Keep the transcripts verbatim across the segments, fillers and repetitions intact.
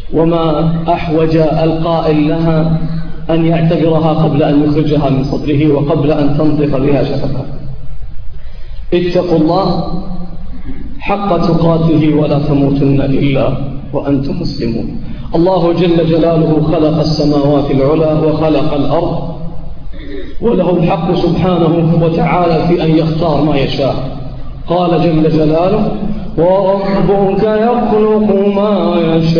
وما أحوج القائل لها أن يعتبرها قبل أن يخرجها من صدره وقبل أن تنطق بها شفتها. اتقوا الله حق تقاته ولا تموتن إلا وأنتم مسلمون. الله جل جلاله خلق السماوات العلى وخلق الأرض، وله الحق سبحانه وتعالى في أن يختار ما يشاء. قال جل جلاله: وربك يخلق ما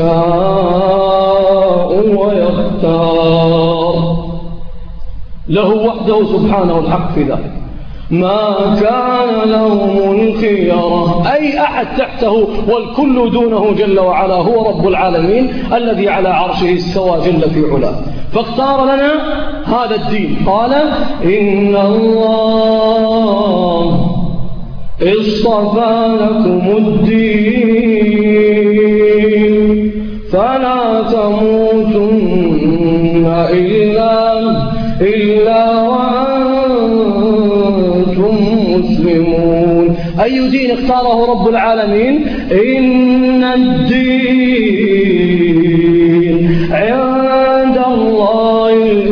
يشاء ويختار. له وحده سبحانه الحق في ذلك، ما كان لهم الخيرة، أي أحد تحته والكل دونه جل وعلا هو رب العالمين الذي على عرشه استوى جل في علاه، فاختار لنا هذا الدين. قال: إن الله اصطفى لكم الدين فلا تموتن إلا إلا وأنتم مسلمون. أي دين اختاره رب العالمين؟ إن الدين عند الله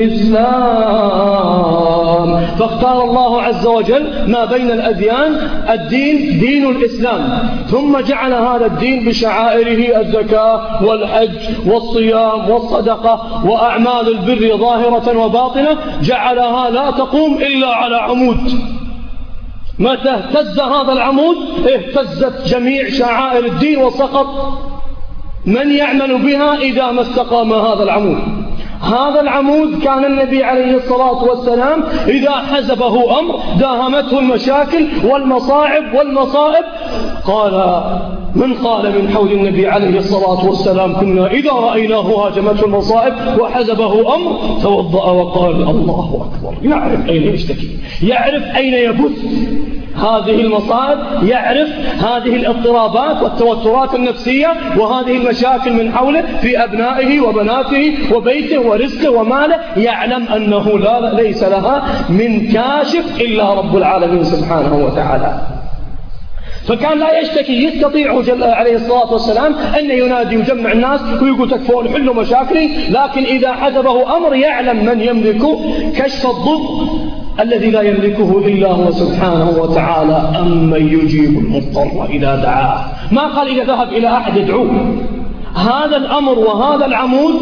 الإسلام. فاختار الله عز وجل ما بين الأديان الدين دين الإسلام، ثم جعل هذا الدين بشعائره الزكاة والحج والصيام والصدقة وأعمال البر ظاهرة وباطنة، جعلها لا تقوم إلا على عمود. متى اهتز هذا العمود اهتزت جميع شعائر الدين وسقط من يعمل بها إذا ما استقام هذا العمود. هذا العمود كان النبي عليه الصلاة والسلام إذا حزبه أمر داهمته المشاكل والمصاعب والمصائب، قال من قال من حول النبي عليه الصلاة والسلام: كنا إذا رأيناه هاجمته المصائب وحزبه أمر توضأ وقال: الله أكبر. يعرف أين يشتكي، يعرف أين يبث هذه المصائب، يعرف هذه الاضطرابات والتوترات النفسية وهذه المشاكل من حوله في أبنائه وبناته وبيته ورزقه وماله، يعلم أنه لا ليس لها من كاشف إلا رب العالمين سبحانه وتعالى. فكان لا يشتكي، يستطيع جل عليه الصلاة والسلام أن ينادي ويجمع الناس ويقول: تكفون حلوا مشاكلي، لكن إذا حزبه أمر يعلم من يملك كشف الضر الذي لا يملكه إلا هو سبحانه وتعالى. أمن يجيب المضطر إذا دعاه. ما قال إذا ذهب إلى أحد يدعوه. هذا الأمر وهذا العمود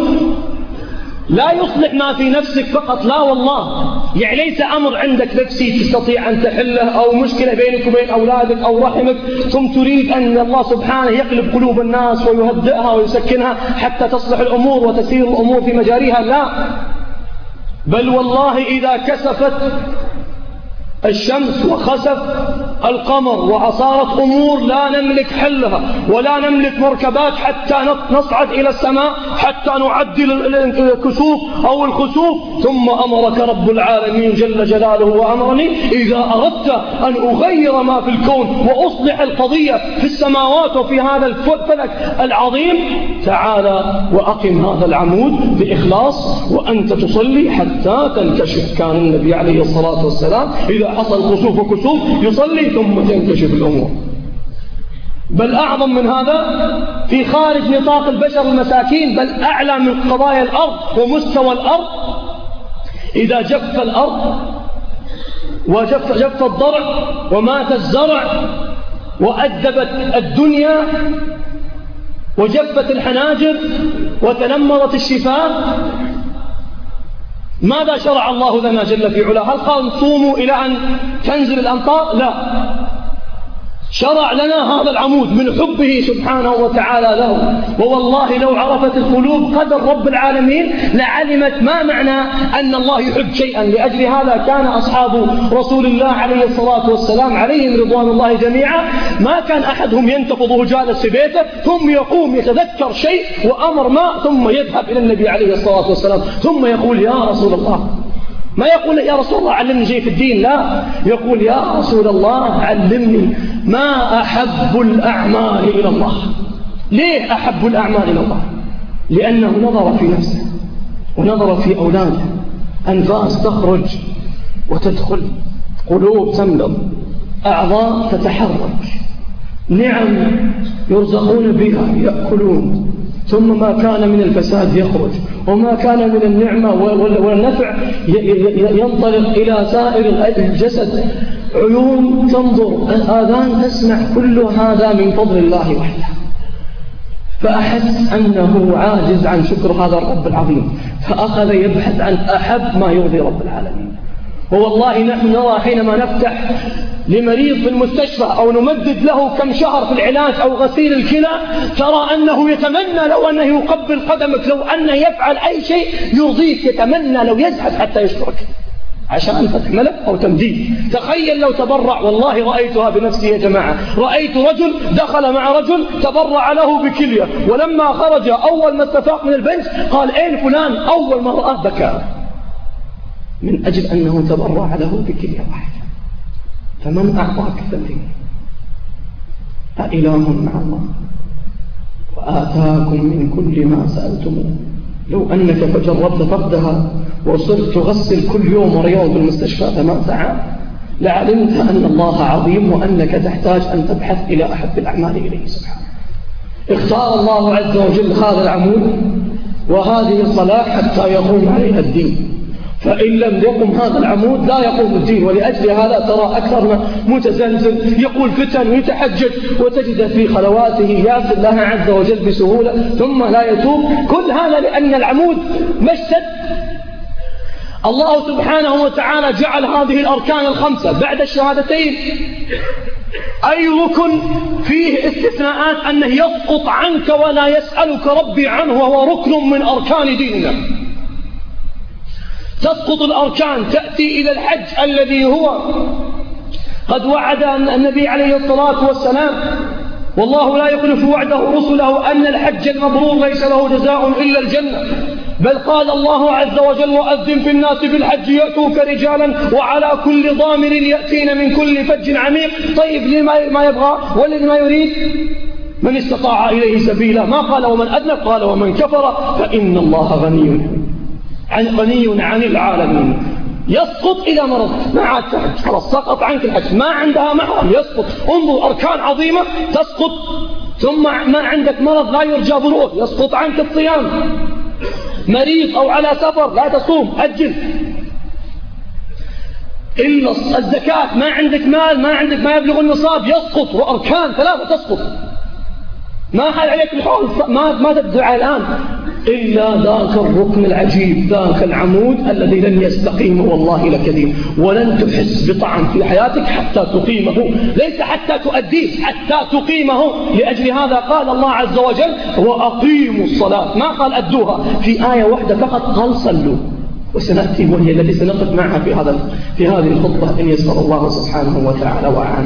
لا يصلح ما في نفسك فقط، لا والله، يعني ليس أمر عندك نفسي تستطيع أن تحله أو مشكلة بينك وبين أولادك أو رحمك ثم تريد أن الله سبحانه يقلب قلوب الناس ويهدئها ويسكنها حتى تصلح الأمور وتسير الأمور في مجاريها، لا، بل والله إذا كسفت الشمس وخسف القمر وأصارت أمور لا نملك حلها ولا نملك مركبات حتى نصعد إلى السماء حتى نعدل الكسوف أو الخسوف، ثم أمرك رب العالمين جل جلاله وأمرني: إذا أردت أن أغير ما في الكون وأصلح القضية في السماوات وفي هذا الفلك العظيم، تعالى وأقم هذا العمود بإخلاص وأنت تصلي حتى تنكشف. كان النبي عليه الصلاة والسلام إذا حصل خسوف وكسوف يصلي ثم تنكشف الأمور. بل أعظم من هذا في خارج نطاق البشر المساكين، بل أعلى من قضايا الأرض ومستوى الأرض، إذا جف الأرض وجف جف الضرع ومات الزرع وأدبت الدنيا وجفت الحناجر وتنمرت الشفاه، ماذا شرع الله لنا جل في علاه؟ هل قال صوموا إلى أن تنزل الأمطار؟ لا، شرع لنا هذا العمود من حبه سبحانه وتعالى له. ووالله لو عرفت القلوب قدر رب العالمين لعلمت ما معنى أن الله يحب شيئا. لأجل هذا كان أصحاب رسول الله عليه الصلاة والسلام عليهم رضوان الله جميعا ما كان أحدهم ينتفضه جالس في بيته ثم يقوم يتذكر شيء وأمر ما ثم يذهب إلى النبي عليه الصلاة والسلام ثم يقول: يا رسول الله. ما يقول: يا رسول الله علمني شيء في الدين، لا، يقول: يا رسول الله علمني ما أحب الأعمال إلى الله. ليه أحب الأعمال إلى الله؟ لأنه نظر في نفسه ونظر في أولاده، أنفاس تخرج وتدخل، قلوب تملض، أعضاء تتحرك، نعم يرزقون بها، يأكلون ثم ما كان من الفساد يخرج، وما كان من النعمة والنفع ينطلق إلى سائر الجسد، عيون تنظر، آذان تسمع، كل هذا من فضل الله وحده. فأحس أنه عاجز عن شكر هذا الرب العظيم، فأخذ يبحث عن أحب ما يرضي رب العالمين. ووالله نحن نرى حينما نفتح لمريض في المستشفى أو نمدد له كم شهر في العلاج أو غسيل الكلى، ترى أنه يتمنى لو أنه يقبل قدمك، لو أنه يفعل أي شيء يرضيك، يتمنى لو يزحف حتى يشكرك عشان فتح ملك أو تمديد. تخيل لو تبرع، والله رأيتها بنفسي يا جماعة، رأيت رجل دخل مع رجل تبرع له بكلية، ولما خرج أول ما استفاق من البنش قال أين فلان؟ أول ما رآه بكى من أجل أنه تبرع له بكلية واحدة. فمن أعطاك ذنبي؟ أإله مع الله؟ وآتاكم من كل ما سألتموه. لو أنك فجربت فقدها وصرت تغسل كل يوم ورياض بالمستشفى ثمان ساعات لعلمت أن الله عظيم، وأنك تحتاج أن تبحث إلى أحب الأعمال إليه سبحانه. اختار الله عز وجل هذا العمود وهذه الصلاة حتى يقوم عليها الدين، فإن لم يقم هذا العمود لا يقوم الدين. ولأجل هذا ترى أكثرنا متزلزل، يقول فتن ويتحجج، وتجد في خلواته يأتي الله عز وجل بسهولة ثم لا يتوب. كل هذا لأن العمود مشتد. الله سبحانه وتعالى جعل هذه الأركان الخمسة بعد الشهادتين أي ركن فيه استثناءات أنه يسقط عنك ولا يسألك ربي عنه، وهو ركن من أركان ديننا. تسقط الأركان، تأتي إلى الحج الذي هو قد وعد النبي عليه الصلاة والسلام، والله لا يخلف وعده رسله، أن الحج المبرور ليس له جزاء إلا الجنة. بل قال الله عز وجل وأذن في الناس بالحج يأتوك رجالا وعلى كل ضامر يأتين من كل فج عميق. طيب لما ما يبغى والذي ما يريد؟ من استطاع إليه سبيلا. ما قال ومن أذنب، قال ومن كفر فإن الله غني غني عن العالمين. يسقط إذا مرض ما عاد تحج، خلاص سقط عنك الحج. ما عندها محرم يسقط. انظر أركان عظيمة تسقط. ثم ما عندك مرض لا يرجى بروء، يسقط عنك الصيام. مريض أو على سفر لا تصوم، أجل. إلا الزكاة، ما عندك مال، ما عندك ما يبلغ النصاب، يسقط. وأركان ثلاثة تسقط. ما حال عليك الحول، ما ما تدعى الآن إلا ذاك الركن العجيب، ذاك العمود الذي لن يستقيم والله لكريم، ولن تحس بطعم في حياتك حتى تقيمه، ليس حتى تؤديه، حتى تقيمه. لأجل هذا قال الله عز وجل وأقيموا الصلاة، ما قال أدوها في آية واحدة فقط، قال صلوا. وسنأتي وهي التي سنقف معها في هذا في هذه الخطبة إن يسر الله سبحانه وتعالى وأعانه.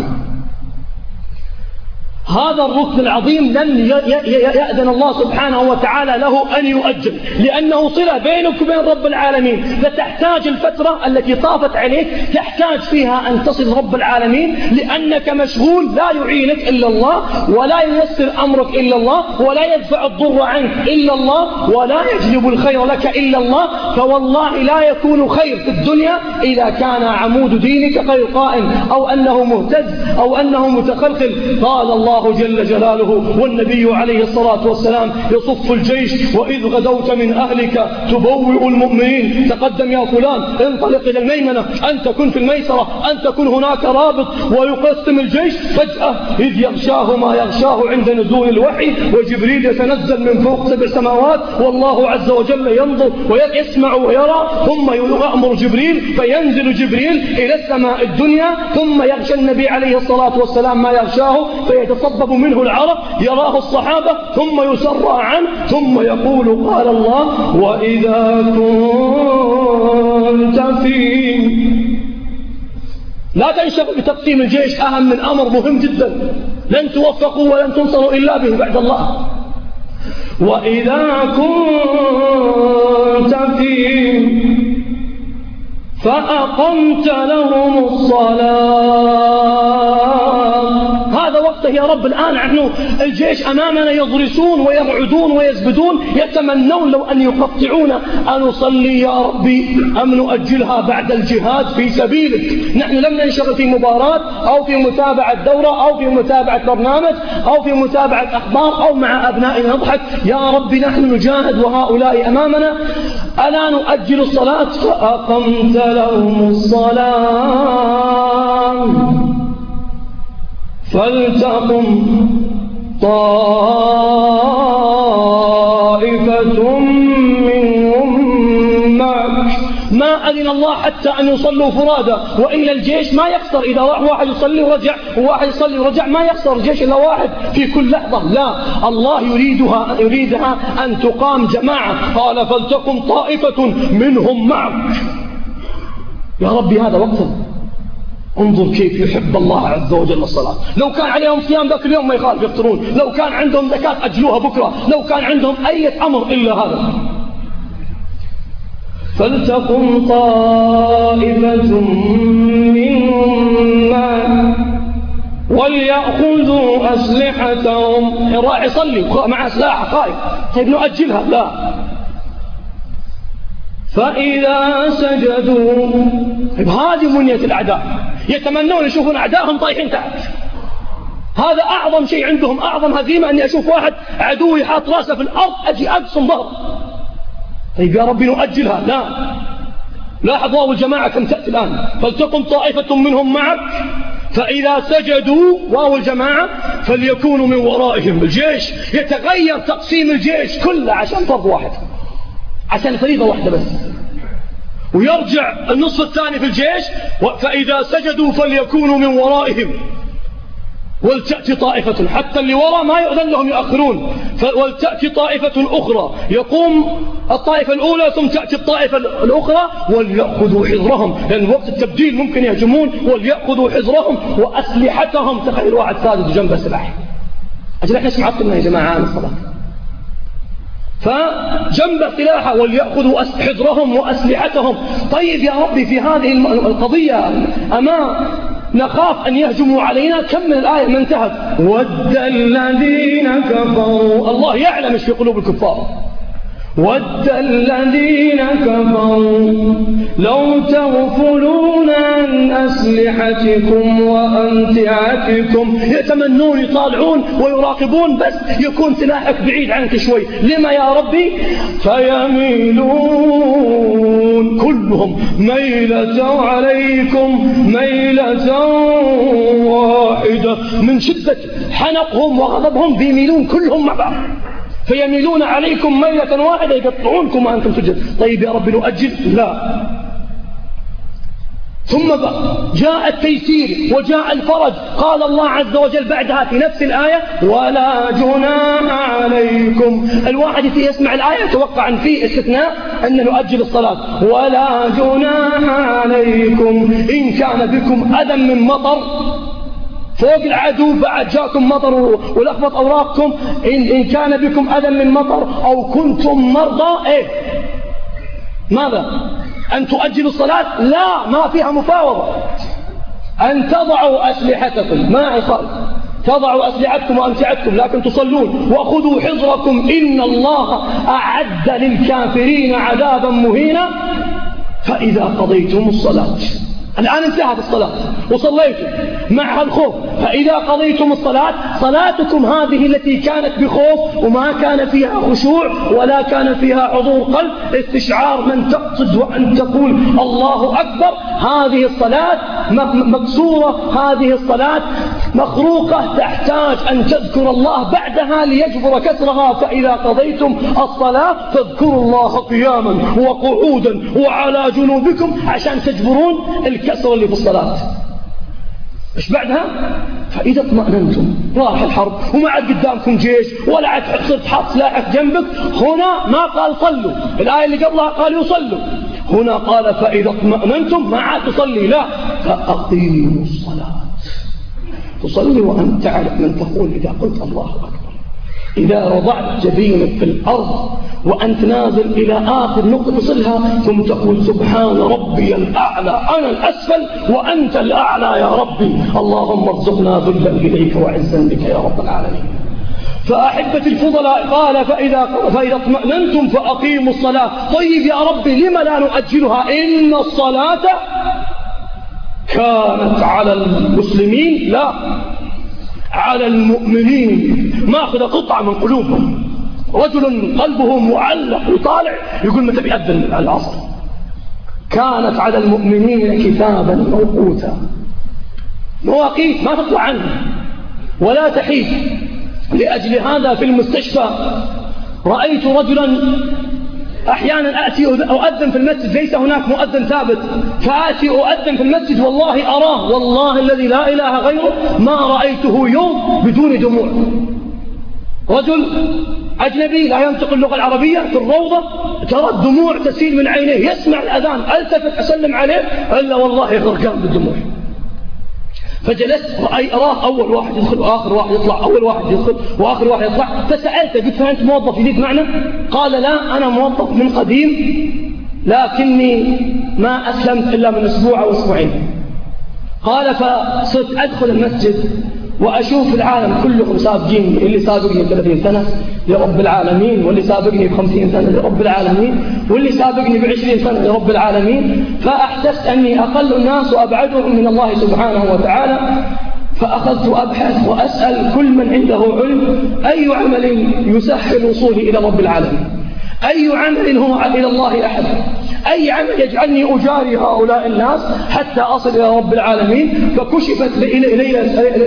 هذا الركن العظيم لن يأذن الله سبحانه وتعالى له أن يؤجل، لأنه صلة بينك وبين رب العالمين. فتحتاج الفترة التي طافت عليك تحتاج فيها أن تصل رب العالمين، لأنك مشغول، لا يعينك إلا الله، ولا ييسر أمرك إلا الله، ولا يدفع الضر عنك إلا الله، ولا يجلب الخير لك إلا الله. فوالله لا يكون خير في الدنيا إذا كان عمود دينك غير قائم، أو أنه مهتز، أو أنه متخلخل. قال الله جل جلاله والنبي عليه الصلاة والسلام يصف الجيش وإذ غدوت من أهلك تبوئ المؤمنين، تقدم يا فلان، انطلق إلى الميمنة، أنت كن في الميسرة، أنت كن هناك رابط. ويقسم الجيش فجأة إذ يغشاه ما يغشاه عند نزول الوحي، وجبريل يتنزل من فوق سبع سماوات، والله عز وجل ينظر ويسمع ويرى. ثم يأمر جبريل فينزل جبريل إلى السماء الدنيا، ثم يغشى النبي عليه الصلاة والسلام ما يغشاه، فيتصبب منه العرق، يراه الصحابة، ثم يسرى عنه، ثم يقول قال الله وإذا كنت فيهم. لا تنشغل بتقسيم الجيش، أهم من أمر مهم جدا لن توفقوا ولن تنصروا إلا به بعد الله. وإذا كنت فيهم فأقمت لهم الصلاة، هذا وقت طيب يا رب الآن نحن الجيش أمامنا يضرسون ويرعدون ويزبدون يتمنون لو أن يقطعون أن نصلي يا ربي أم نؤجلها بعد الجهاد في سبيلك. نحن لم ننشغل في مباراة أو في متابعة دورة أو في متابعة برنامج أو في متابعة أخبار أو مع أبنائنا نضحك. يا ربي نحن نجاهد وهؤلاء أمامنا، ألا نؤجل الصلاة؟ فأقمت لهم الصلاة فلتقم طائفة منهم معك. ما أذن الله حتى أن يصلوا فرادى، وإلا الجيش ما يخسر إذا راح واحد يصلي ورجع وواحد يصلي ورجع، ما يخسر الجيش إلا واحد في كل لحظة. لا، الله يريدها يريدها أن تقام جماعة. قال فلتقم طائفة منهم معك. يا ربي هذا وقتهم. انظر كيف يحب الله عز وجل الصلاة. لو كان عليهم صيام ذاك اليوم ما يخالف يفطرون، لو كان عندهم زكاة أجلوها بكرة، لو كان عندهم أي أمر إلا هذا. فلتقم طائفة منهم معك وليأخذوا أسلحتهم. راح يصلي مع سلاح خايف، طيب نؤجلها؟ لا. فإذا سجدوا، طيب هذه منية الأعداء، يتمنون يشوفون أعدائهم طايحين تحت. هذا أعظم شيء عندهم، أعظم هزيمة أني أشوف واحد عدوي حاط راسه في الأرض أجي أقسم ظهر. طيب يا ربي نؤجلها؟ لا. لاحظ واو الجماعة كم تأتي الآن. فلتقم طائفة منهم معك فإذا سجدوا، واو الجماعة، فليكونوا من ورائهم. الجيش يتغير تقسيم الجيش كله عشان فرض واحد، عشان فريضة واحدة بس، ويرجع النصف الثاني في الجيش فإذا سجدوا فليكونوا من ورائهم ولتأتي طائفة، حتى اللي وراء ما يؤذن لهم يؤخرون. ولتأتي طائفة أخرى، يقوم الطائفة الأولى ثم تأتي الطائفة الأخرى وليأخذوا حذرهم، لأن وقت التبديل ممكن يهجمون. وليأخذوا حذرهم وأسلحتهم. تخيل واحد ساجد جنبه سلاح، أجل احنا ايش معطلنا يا جماعة عن الصلاة؟ فجنب سلاحه وليأخذوا حذرهم وأسلحتهم. طيب يا ربي في هذه القضية أما نخاف أن يهجموا علينا، كم من الآية ما انتهت. ود الذين كفروا، الله يعلم ايش في قلوب الكفار. ود الذين كفروا لو تغفلون عن أسلحتكم وأمتعتكم. يتمنون يطالعون ويراقبون بس يكون سلاحك بعيد عنك شوي. لما يا ربي؟ فيميلون كلهم ميلة عليكم ميلة واحدة. من شدة حنقهم وغضبهم بيميلون كلهم مع بعض، فيميلون عليكم ميلة واحدة يقطعونكم وأنتم سجد. طيب يا رب نؤجل؟ لا. ثم جاء التيسير وجاء الفرج. قال الله عز وجل بعدها في نفس الآية ولا جناح عليكم. الواحد يسمع الآية يتوقع أن في استثناء أن نؤجل الصلاة. ولا جناح عليكم إن كان بكم أذى من مطر، فوق العدو بعد جاءكم مطر ولخبط أوراقكم. إن, إن كان بكم أذى من مطر أو كنتم مرضى، إيه ماذا؟ أن تؤجلوا الصلاة؟ لا، ما فيها مفاوضة. أن تضعوا أسلحتكم، ما يخالف، تضعوا أسلحتكم وأمتعتكم لكن تصلون. وخذوا حذركم إن الله أعد للكافرين عذابا مهينا. فإذا قضيتم الصلاة، الآن انتهت الصلاة وصليتم مع الخوف، فإذا قضيتم الصلاة صلاتكم هذه التي كانت بخوف وما كان فيها خشوع ولا كان فيها حضور قلب استشعار من تقصد وأن تقول الله أكبر، هذه الصلاة مكسورة، هذه الصلاة مخروقة، تحتاج أن تذكر الله بعدها ليجبر كسرها. فإذا قضيتم الصلاة فاذكروا الله قياما وقعودا وعلى جنوبكم عشان تجبرون الكسر اللي في الصلاة. ايش بعدها؟ فإذا اطمأننتم، راح الحرب وما عاد قدامكم جيش ولا عاد صرت حاط سلاحك جنبك. هنا ما قال صلوا، الآية اللي قبلها قال يصلوا، هنا قال فإذا اطمأننتم، ما عاد تصلي، لا، فأقيموا الصلاة. تصلي وأنت تعرف من تقول إذا قلت الله أكبر. إذا وضعت جبينك في الأرض وأنت نازل إلى آخر نقطة تصلها ثم تقول سبحان ربي الأعلى، أنا الأسفل وأنت الأعلى يا ربي، اللهم ارزقنا ذلا إليك وعزا بك يا رب العالمين. فأحبتي الفضلاء قال فإذا, فإذا اطمأننتم فأقيموا الصلاة. طيب يا ربي لما لا نؤجلها؟ إن الصلاة كانت على المسلمين لا على المؤمنين ما أخذ قطعة من قلوبهم. رجل قلبه معلق يطالع يقول متى بيأذن العصر. كانت على المؤمنين كتابا موقوتا، مواقيت ما تطلع عنها ولا تحيد. لأجل هذا في المستشفى رأيت رجلا أحيانا أتي أؤذن في المسجد، ليس هناك مؤذن ثابت، فآتي أؤذن في المسجد والله أراه والله الذي لا إله غيره ما رأيته يوم بدون دموع. رجل أجنبي لا ينطق اللغة العربية في الروضة ترى الدموع تسيل من عينيه، يسمع الأذان ألتفت أسلم عليه إلا والله غرقان بالدموع. فجلست رأي أراه أول واحد يدخل وآخر واحد يطلع، أول واحد يدخل وآخر واحد يطلع. فسألته قلت فأنت موظف جديد معنا؟ قال لا أنا موظف من قديم لكني ما أسلمت إلا من أسبوع أو أسبوعين. قال فصرت أدخل المسجد وأشوف العالم كلهم سابقين، اللي سابقني بثلاثين سنة لرب العالمين، واللي سابقني بخمسين سنة لرب العالمين، واللي سابقني بعشرين سنة لرب العالمين. فأحسست أني أقل الناس وأبعدهم من الله سبحانه وتعالى. فأخذت أبحث وأسأل كل من عنده علم أي عمل يسهل وصولي إلى رب العالمين، أي عمل هو إلى الله أحد، أي عمل يجعلني أجاري هؤلاء الناس حتى أصل إلى رب العالمين. فكشفت إلي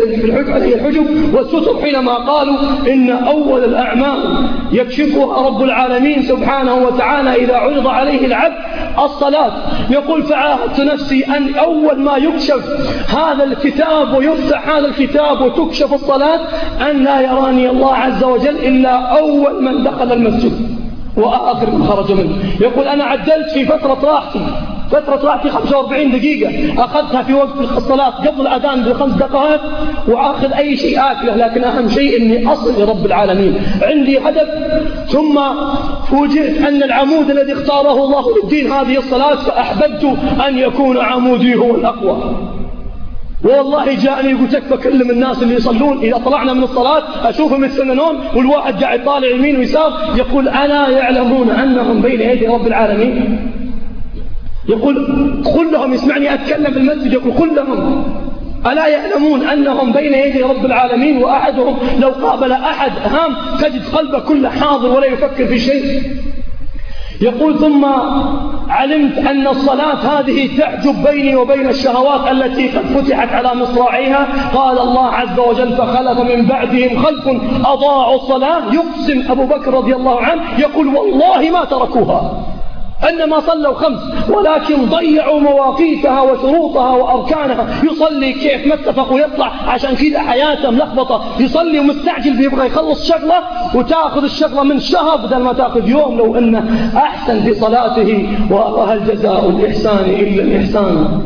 الحجب والستر حينما قالوا إن أول الأعمال يكشفها رب العالمين سبحانه وتعالى إذا عرض عليه العبد الصلاة. يقول فعاهدت نفسي أن أول ما يكشف هذا الكتاب ويفتح هذا الكتاب وتكشف الصلاة أن لا يراني الله عز وجل إلا أول من دخل المسجد وآخر من خرج منه. يقول أنا عدلت في فترة راحتي، فترة راحتي خمسة وأربعين دقيقة أخذتها في وقت الصلاة قبل الأذان بخمس دقائق وأخذ أي شيء آكله، لكن أهم شيء أني أصل لرب العالمين، عندي هدف. ثم فوجئت أن العمود الذي اختاره الله للدين هذه الصلاة، فأحببت أن يكون عمودي هو الأقوى. والله جاءني قلت لك بكلم الناس اللي يصلون إذا طلعنا من الصلاة أشوفهم يتسننون والواحد قاعد طالع يمين ويسار، يقول ألا يعلمون أنهم بين يدي رب العالمين؟ يقول قل لهم، يسمعني أتكلم في المسجد يقول قل لهم ألا يعلمون أنهم بين يدي رب العالمين؟ وأحدهم لو قابل أحد هام تجد قلبه كله حاضر ولا يفكر في شيء. يقول ثم علمت أن الصلاة هذه تحجب بيني وبين الشهوات التي قد فتحت على مصراعيها. قال الله عز وجل فخلف من بعدهم خلف أضاعوا الصلاة. يقسم أبو بكر رضي الله عنه يقول والله ما تركوها، أنما صلوا خمس ولكن ضيعوا مواقيتها وشروطها وأركانها. يصلي كيف ما اتفق ويطلع، عشان كذا حياته ملخبطة، يصلي ومستعجل بيبغى يخلص شغلة وتأخذ الشغلة من شهر بدل ما تأخذ يوم لو أنه أحسن في صلاته. وهل جزاء الإحسان إلا الإحسان.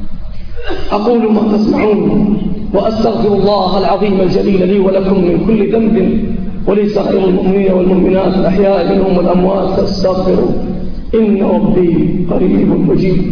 أقول ما تسمعون وأستغفر الله العظيم الجليل لي ولكم من كل ذنب ولسائر المؤمنين والمؤمنات الأحياء منهم والأموات فاستغفروا إن ربي قريب مجيب.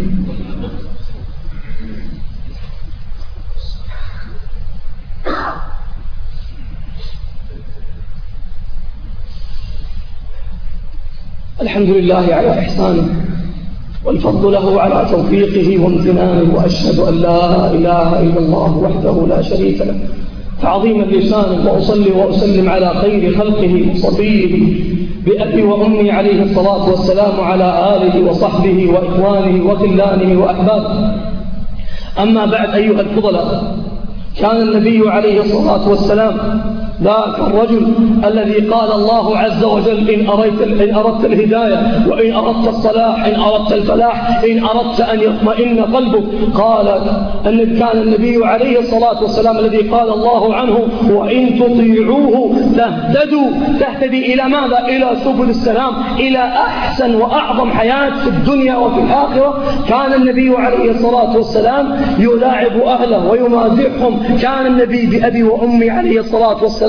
الحمد لله على إحسانه والفضل له على توفيقه وامتنانه، وأشهد أن لا إله إلا الله وحده لا شريك له تعظيما لسانه، وأصلي وأسلم على خير خلقه وصفيه بأبي وأمي عليه الصلاة والسلام على آله وصحبه وإخوانه وخلانه وأحبابه. أما بعد أيها الفضلاء، كان النبي عليه الصلاة والسلام ذاك الرجل الذي قال الله عز وجل إن أردت, إن أردت الهداية وإن أردت الصلاح إن أردت الفلاح إن أردت أن يطمئن قلبك. قال أن كان النبي عليه الصلاة والسلام الذي قال الله عنه وإن تطيعوه تهتدوا. تهتدي إلى ماذا؟ إلى سبل السلام، إلى أحسن وأعظم حياة في الدنيا وفي الآخرة. كان النبي عليه الصلاة والسلام يلاعب أهله ويمازحهم. كان النبي بأبي وأمي عليه الصلاة والسلام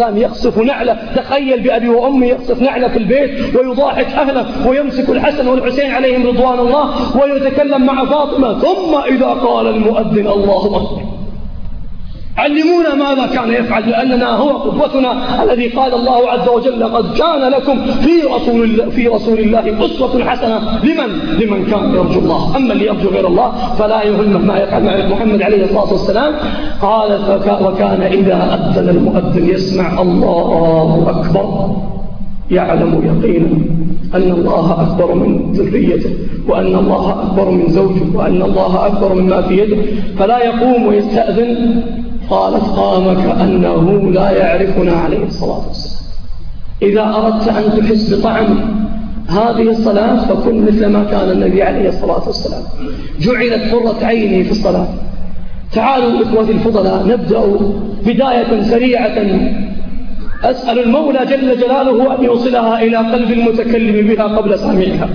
والسلام يقصف نعله. تخيل بأبي وأمي يقصف نعله في البيت ويضاحك أهله ويمسك الحسن والحسين عليهم رضوان الله ويتكلم مع فاطمة. ثم إذا قال المؤذن الله أكبر علمونا ماذا كان يفعل، لأننا هو قدوتنا الذي قال الله عز وجل لقد كان لكم في رسول الله, في رسول الله أسوة حسنة لمن لمن كان يرجو الله. أما اللي يرجو غير الله فلا يهمه ما يفعل مع محمد عليه الصلاة والسلام. قال وكان إذا أذن المؤذن يسمع الله أكبر يعلم يقينا أن الله أكبر من ذريته وأن الله أكبر من زوجه وأن الله أكبر مما في يده، فلا يقوم ويستأذن. قالت قام كأنه لا يعرفنا عليه الصلاة والسلام. إذا أردت أن تحس بطعم هذه الصلاة فكن مثل ما كان النبي عليه الصلاة والسلام. جعلت قرة عيني في الصلاة. تعالوا إخوتي الفضلاء نبدأ بداية سريعة أسأل المولى جل جلاله أن يوصلها إلى قلب المتكلم بها قبل سامعها،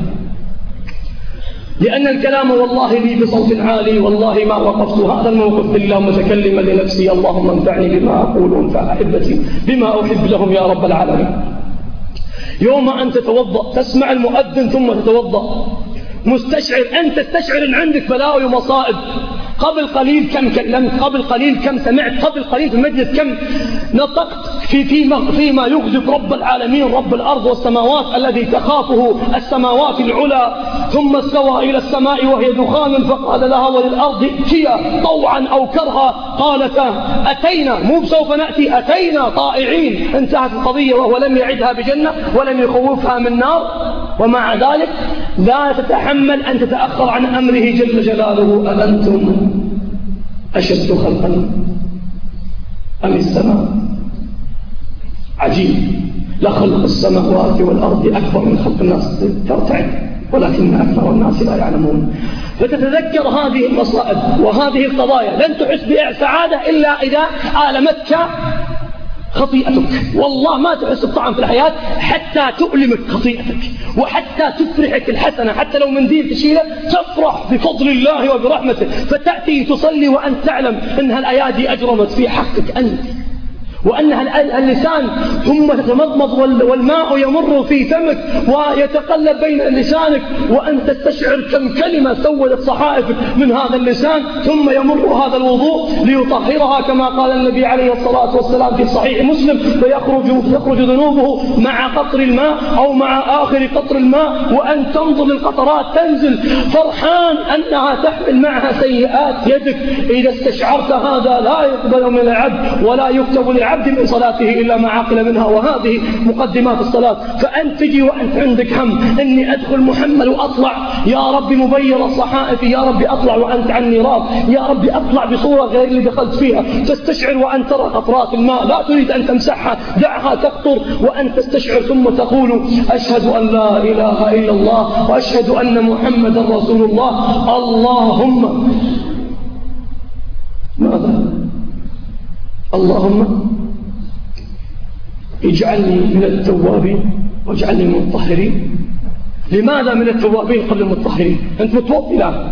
لأن الكلام والله لي بصوت عالي والله ما وقفت هذا الموقف إلا متكلما لنفسي. اللهم انفعني بما أقول وانفع أحبتي بما أحب لهم يا رب العالمين. يوم أن تتوضأ تسمع المؤذن ثم تتوضأ مستشعر أنت تستشعر أن عندك بلاوي ومصائب. قبل قليل كم كلمت، قبل قليل كم سمعت، قبل قليل في المجلس كم نطقت في فيما, فيما يغضب رب العالمين رب الأرض والسماوات الذي تخافه السماوات العلى. ثم استوى إلى السماء وهي دخان فقال لها وللأرض ائتيا طوعا أو كرها قالتا أتينا، مو بسوف نأتي، أتينا طائعين. انتهت القضية وهو لم يعدها بجنة ولم يخوفها من نار، ومع ذلك لا تتحمل أن تتأخر عن أمره جل جلاله. أأنتم أشد خلقا أم السماء؟ عجيب، لخلق السماوات والأرض أكبر من خلق الناس. ترتعد ولكن أكثر الناس لا يعلمون. فتتذكر هذه المصائب وهذه القضايا. لن تحس بسعادة إلا إذا آلمتك خطيئتك. والله ما تحس بطعم في الحياة حتى تؤلمك خطيئتك، وحتى تفرحك الحسنة. حتى لو منديل تشيله تفرح بفضل الله وبرحمته، فتأتي تصلي وأنت تعلم أنها الأيادي أجرمت في حقك أنت، وأنها اللسان ثم تتمضمض والماء يمر في فمك ويتقلب بين لسانك، وأنت تستشعر كم كلمة سودت صحائفك من هذا اللسان. ثم يمر هذا الوضوء ليطهرها كما قال النبي عليه الصلاة والسلام في صحيح مسلم، فيخرج يخرج ذنوبه مع قطر الماء أو مع آخر قطر الماء، وأن تنظر للقطرات تنزل فرحان أنها تحمل معها سيئات يدك. إذا استشعرت هذا لا يقبل من العبد ولا يكتب للعبد عبد من صلاته إلا ما عقل منها، وهذه مقدمات الصلاة. فأنت تجي وأنت عندك هم إني أدخل محمل وأطلع، يا رب مبير الصحائف، يا رب أطلع وأنت عني راض، يا رب أطلع بصورة غير اللي دخلت فيها. تستشعر وأن ترى قطرات الماء لا تريد أن تمسحها، دعها تقطر وأن تستشعر، ثم تقول أشهد أن لا إله إلا الله وأشهد أن محمدا رسول الله. اللهم ماذا؟ اللهم اجعلني من التوابين واجعلني من المطهرين. لماذا من التوابين قبل المطهرين؟ أنت متوضي الآن،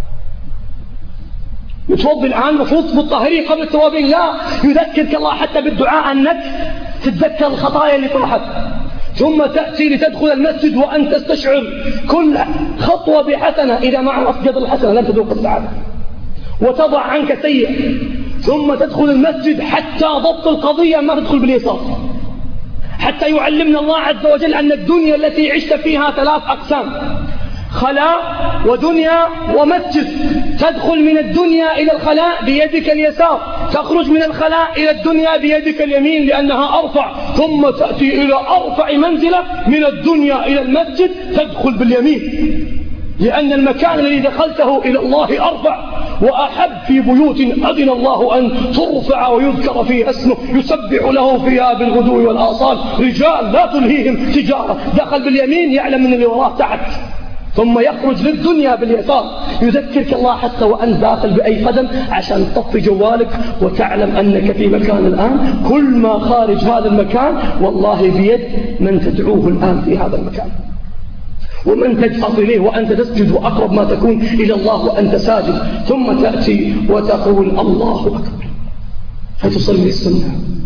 متوضي الآن مفروض مطهرين قبل التوابين. لا، يذكرك الله حتى بالدعاء أنك تتذكر الخطايا اللي طرحت. ثم تأتي لتدخل المسجد وأن تستشعر كل خطوة بحسنة. إذا ما عرفت قدر الحسنة لن تذوق السعادة، وتضع عنك سيء. ثم تدخل المسجد حتى ضبط القضية ما تدخل باليسار، حتى يعلمنا الله عز وجل أن الدنيا التي عشت فيها ثلاث أقسام: خلاء ودنيا ومسجد. تدخل من الدنيا إلى الخلاء بيدك اليسار، تخرج من الخلاء إلى الدنيا بيدك اليمين لأنها أرفع. ثم تأتي إلى أرفع منزلة من الدنيا إلى المسجد تدخل باليمين، لأن المكان الذي دخلته إلى الله أرفع وأحب في بيوت أذن الله أن ترفع ويذكر فيها اسمه يسبح له فيها بالغدو والآصال رجال لا تلهيهم تجارة. دخل باليمين يعلم من اللي وراه تحت، ثم يخرج للدنيا باليسار. يذكرك الله حتى وأنت داخل بأي قدم عشان تطفي جوالك وتعلم أنك في مكان الآن. كل ما خارج هذا المكان والله بيد من تدعوه الآن في هذا المكان، ومن تجأر إليه وأنت تسجد، وأقرب ما تكون إلى الله وأنت ساجد. ثم تأتي وتقول الله أكبر، فتصلي السنة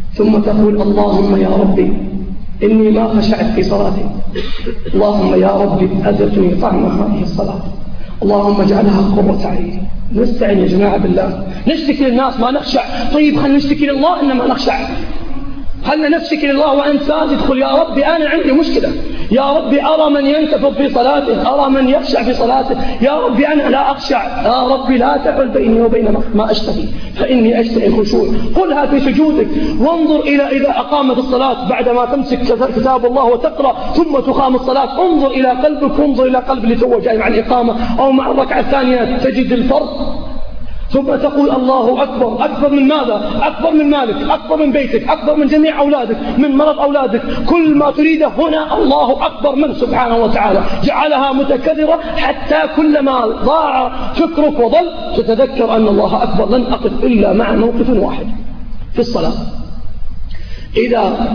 ثم تقول اللهم يا ربي إني ما خشعت في صلاتي، اللهم يا ربي أذقني طعم هذه الصلاة، اللهم اجعلها قرة عيني. نستعين يا جماعة بالله، نشتكي للناس ما نخشع، طيب خلنا نشتكي لله إنما نخشع، خلنا نشتكي لله وأنت ساجد قل يا ربي أنا عندي مشكلة، يا ربي أرى من ينتفض في صلاته، أرى من يخشع في صلاته، يا ربي أنا لا أخشع، يا ربي لا تحل بيني وبين ما أشتهي فإني أشتهي الخشوع. قلها في سجودك وانظر إلى إذا أقامت الصلاة بعدما تمسك كتاب الله وتقرأ ثم تقام الصلاة، انظر إلى قلبك وانظر إلى قلب اللي تو جاي مع الإقامة أو مع الركعة الثانية تجد الفرق. ثم تقول الله أكبر، أكبر من ماذا؟ أكبر من مالك، أكبر من بيتك، أكبر من جميع أولادك، من مرض أولادك، كل ما تريده هنا الله أكبر منه سبحانه وتعالى. جعلها متكررة حتى كلما ضاع فكرك وضل تتذكر أن الله أكبر. لن أقف إلا مع موقف واحد في الصلاة، إذا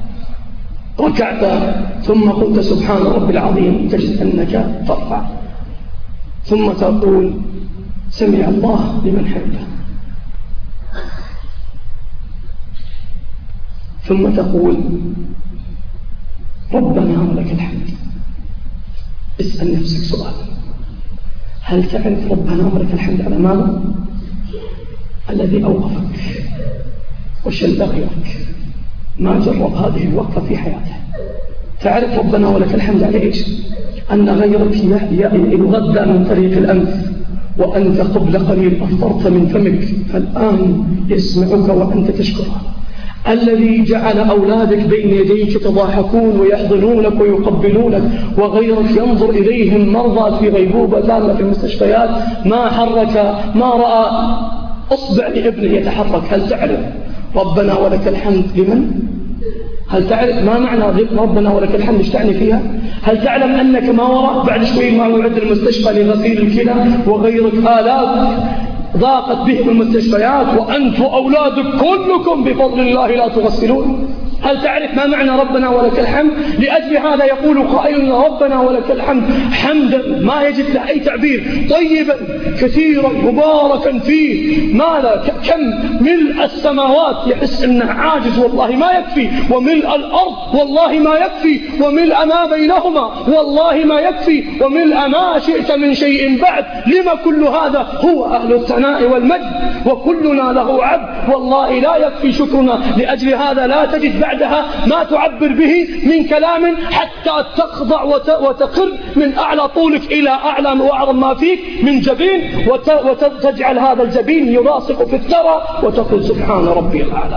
ركعت ثم قلت سبحان ربي العظيم تجد أنك ترفع ثم تقول سمع الله لمن حمده، ثم تقول ربنا ولك الحمد. اسأل نفسك سؤال، هل تعرف ربنا ولك الحمد على ماذا؟ الذي أوقفك وشل غيرك ما جرب هذه الوقفة في حياته. تعرف ربنا ولك الحمد على إيش؟ أن غيرك يغذى من طريق الأنف وأنت قبل قليل أفطرت من فمك فالآن يسمعك وأنت تشكره. الذي جعل أولادك بين يديك يتضاحكون ويحضنونك ويقبلونك وغيرك ينظر إليهم مرضى في غيبوبة تامة في المستشفيات ما حرك ما رأى أصبع لابنه يتحرك. هل تعرف ربنا ولك الحمد لمن؟ هل تعرف ما معنى ربنا ولك الحمد ايش تعني فيها؟ هل تعلم أنك ما وراء بعد شوي ما يعد المستشفى لغسيل الكلى وغيرك آلاف ضاقت بهم المستشفيات وأنت وأولادك كلكم بفضل الله لا تغسلون؟ هل تعرف ما معنى ربنا ولك الحمد؟ لأجل هذا يقول قائل ربنا ولك الحمد حمدا ما يجد له أي تعبير، طيبا كثيرا مباركا فيه. ماذا؟ كم ملء السماوات يحس أنه عاجز والله ما يكفي، وملء الأرض والله ما يكفي، وملء ما بينهما والله ما يكفي، وملء ما شئت من شيء بعد. لما كل هذا؟ هو أهل الثناء والمجد وكلنا له عبد والله لا يكفي شكرنا. لأجل هذا لا تجد بعدها ما تعبر به من كلام حتى تخضع وتقر من أعلى طولك إلى أعلى وأعظم ما فيك من جبين وتجعل هذا الجبين يلاصق في الثرى وتقول سبحان ربي الأعلى.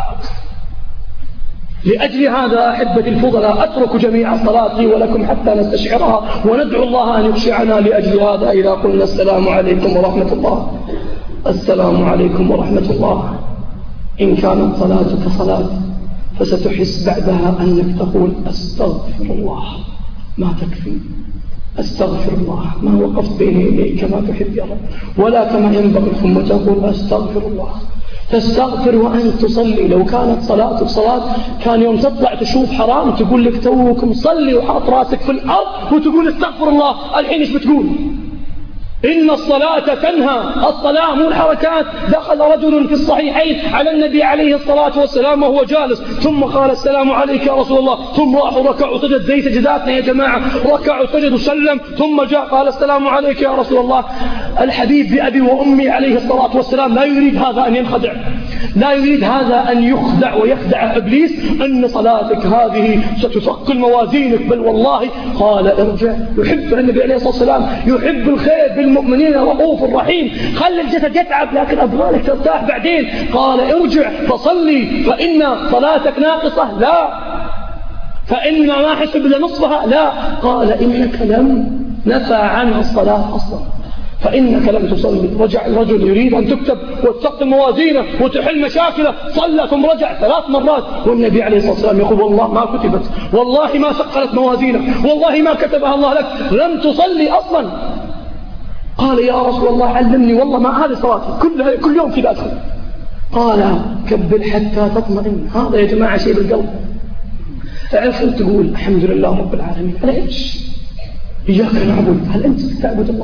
لأجل هذا أحبتي الفضلاء أترك جميع صلاتي ولكم حتى نستشعرها وندعو الله أن يخشعنا. لأجل هذا إذا قلنا السلام عليكم ورحمة الله، السلام عليكم ورحمة الله، إن كانت صلاتك صلاة فستحس بعدها أنك تقول أستغفر الله ما تكفي، أستغفر الله ما وقفت بين يديك كما تحب يا رب ولا كما ينبغي، ثم تقول أستغفر الله. تستغفر وأنت تصلي. لو كانت صلاتك صلاة كان يوم تطلع تشوف حرام تقول لك توك مصلي وحاط راسك في الأرض وتقول استغفر الله. الحين ايش بتقول؟ إن الصلاة تنهى. الصلاة مو الحركات. دخل رجل في الصحيحين على النبي عليه الصلاة والسلام وهو جالس ثم قال السلام عليك يا رسول الله، ثم راحوا ركعوا سجد زي سجداتنا يا جماعة، ركعوا سجد وسلم ثم جاء قال السلام عليك يا رسول الله. الحبيب بأبي وأمي عليه الصلاة والسلام لا يريد هذا أن ينخدع، لا يريد هذا أن يخدع ويخدع إبليس أن صلاتك هذه ستثقل موازينك، بل والله قال ارجع. يحب النبي عليه الصلاة والسلام يحب الخير بالمؤمنين رؤوف رحيم. خلي الجسد يتعب لكن أبغالك ترتاح بعدين. قال ارجع فصلي فإن صلاتك ناقصة. لا. فإن ما حسب لنصفها. لا. قال إنك لم نفى عنها الصلاة أصلا فإنك لم تصلي. رجع الرجل يريد أن تكتب وتثقل موازينه وتحل مشاكله، صلى ثم رجع ثلاث مرات والنبي عليه الصلاة والسلام يقول والله ما كتبت، والله ما ثقلت موازينه، والله ما كتبها الله لك، لم تصلي أصلا. قال يا رسول الله علمني والله ما هذه صلاتي كلها كل يوم كذا أدخل. قال كبل حتى تطمئن. هذا يا جماعة شيء بالقلب. تعرف أنت تقول الحمد لله رب العالمين على إيش؟ إياك نعبد. هل أنت تعبد الله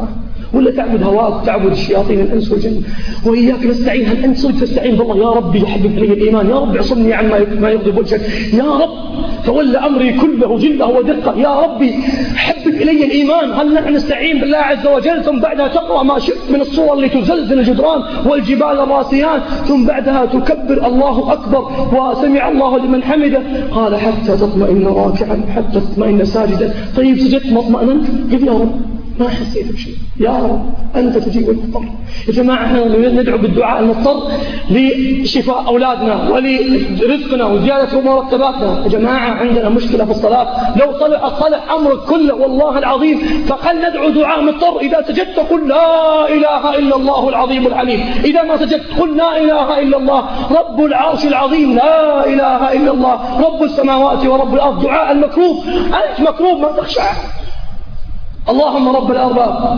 ولا تعبد هواك، تعبد الشياطين الإنس والجن. وإياك نستعين، هل أنت صدق تستعين بالله؟ يا ربي يحبب إلي الإيمان، يا رب عصمني عن ما يغضب وجهك، يا رب تولى أمري كله جله ودقه، يا ربي حبب إلي الإيمان. هل نحن نستعين بالله عز وجل ثم بعدها تقرأ ما شئت من الصور اللي تزلزل الجدران والجبال الراسيات، ثم بعدها تكبر الله أكبر وسمع الله لمن حمده؟ قال حتى تطمئن راكعا، حتى تطمئن ساجدا. طيب سجدت ما اطمئننت؟ قل يا رب ما حسيت بشيء، يا رب أنت تجيب المضطر. يا جماعة احنا ندعو بالدعاء المضطر لشفاء أولادنا ولرزقنا وزيادة مرتباتنا. يا جماعة عندنا مشكلة في الصلاة، لو طلع طلع أمرك كله والله العظيم، فخل ندعو دعاء مضطر. إذا سجدت قل لا إله إلا الله العظيم الحليم، إذا ما سجدت قل لا إله إلا الله رب العرش العظيم، لا إله إلا الله رب السماوات ورب الأرض. دعاء المكروب، أنت مكروب ما تخشع. اللهم رب الأرباب،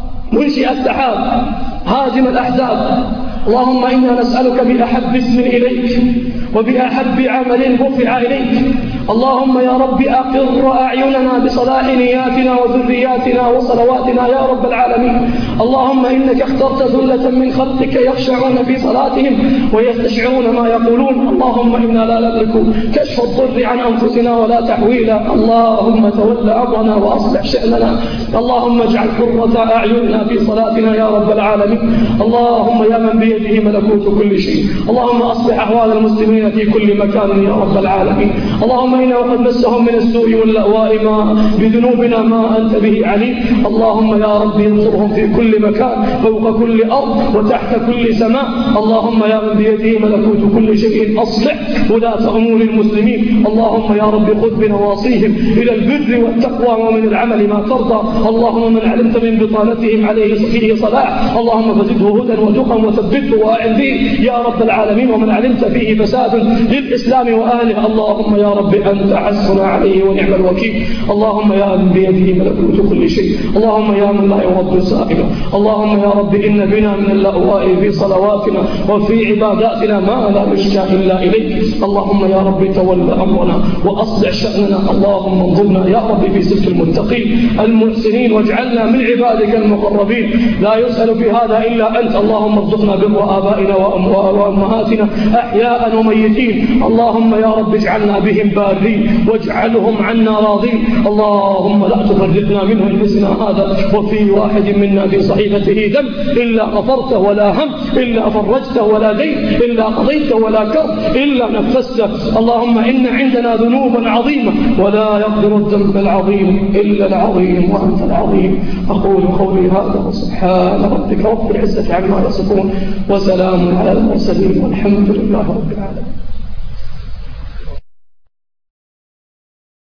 منشئ السحاب، هازم الأحزاب، اللهم إنا نسألك بأحب اسم إليك وبأحب عمل رفع إليك. اللهم يا رب أقر أعيننا بصلاح نياتنا وذرياتنا وصلواتنا يا رب العالمين. اللهم إنك اخترت ثلة من خلقك يخشعون في صلاتهم ويستشعرون ما يقولون. اللهم إنا لا نملك كشف الضر عن أنفسنا ولا تحويلا. اللهم تول أمرنا وأصلح شأننا. اللهم اجعل قرة أعيننا في صلاتنا يا رب العالمين. اللهم يا من بيده ملكوت كل شيء، اللهم أصلح أحوال المسلمين في كل مكان يا رب العالمين. اللهم إنا وقد مسهم من السوء واللأواء ما بذنوبنا ما أنت به عليم. اللهم يا رب انصرهم في كل مكان، فوق كل أرض وتحت كل سماء. اللهم يا من بيده ملكوت كل شيء أصلح ولاة أمور المسلمين. اللهم يا رب خذ بنواصيهم إلى البر والتقوى ومن العمل ما ترضى. اللهم من علمت من بطانتهم عليه فيه صلاح اللهم فزده هدى وتقى وثبته وأعن به يا رب العالمين. ومن علمت فيه فساد للإسلام وآله اللهم يا رب أنت حسنا عليه ونعم الوكيل. اللهم يا من بيده ملكوت كل شيء، اللهم يا من لا يرد سائله. اللهم يا رب إن بنا من اللأواء في صلواتنا وفي عباداتنا ما لا يشكى إلا إليك. اللهم يا رب تولى أمرنا وأصلح شأننا. اللهم انظرنا يا رب في سلك المتقين المحسنين واجعلنا من عبادك المقربين لا يسأل في هذا إلا أنت. اللهم ارزقنا بر آبائنا وأمهاتنا أحياء وميتين. اللهم يا رب اجعلنا بهم بارين واجعلهم عنا راضين. اللهم لا تفرقنا منهم مثلنا هذا وفي واحد منا في صحيفته ذنب إلا غفرته ولا هم إلا فرجته ولا دين إلا قضيته ولا كرب إلا نفسته. اللهم إن عندنا ذنوبا عظيمة ولا يغفر الذنب العظيم إلا العظيم وأنت العظيم. أقول قولي هذا وسبحان ربك رب العزة عما يصفون وسلام على المرسلين والحمد لله رب العالمين.